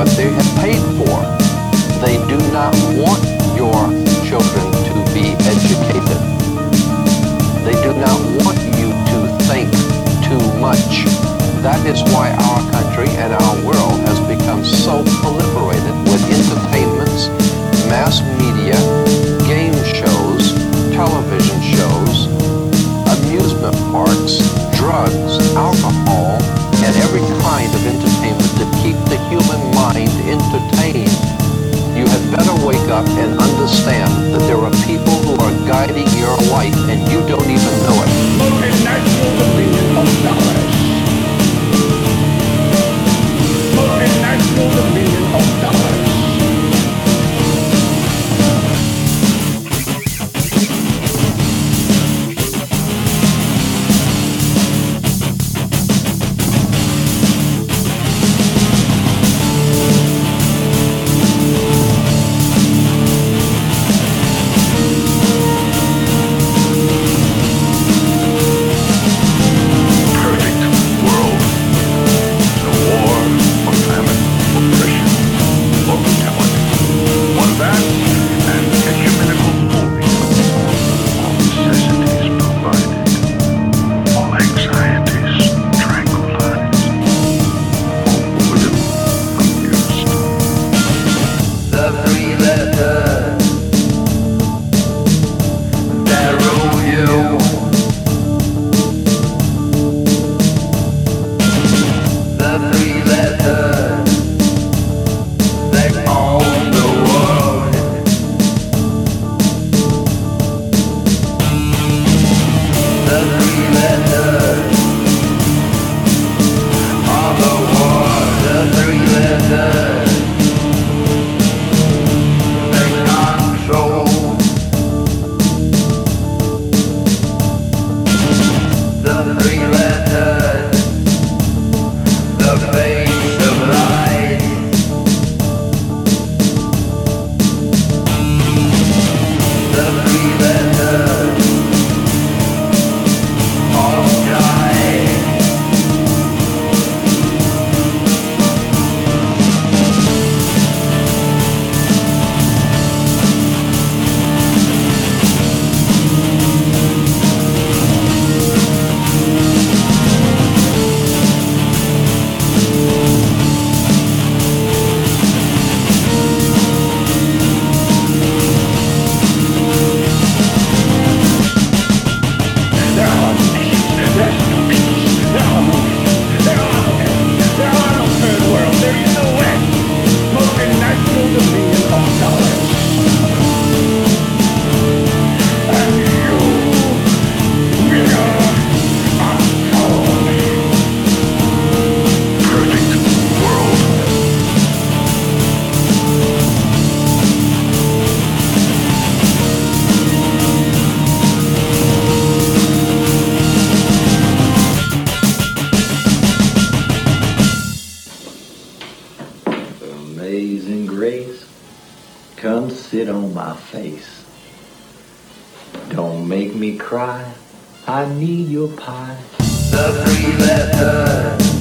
what they have paid for. They do not want your children to be educated. They do not want you to think too much. That is why our country and our world has become so proliferated with entertainments, mass media, game shows, television shows, amusement parks, drugs, alcohol, and every kind of entertainment to keep the human mind entertained. You had better wake up and understand that there are people who are guiding your life and you don't even know it. Multinational dominion of dollars. Multinational dominion of dollars. Amazing grace, come sit on my face. Don't make me cry, I need your pie. The three-letter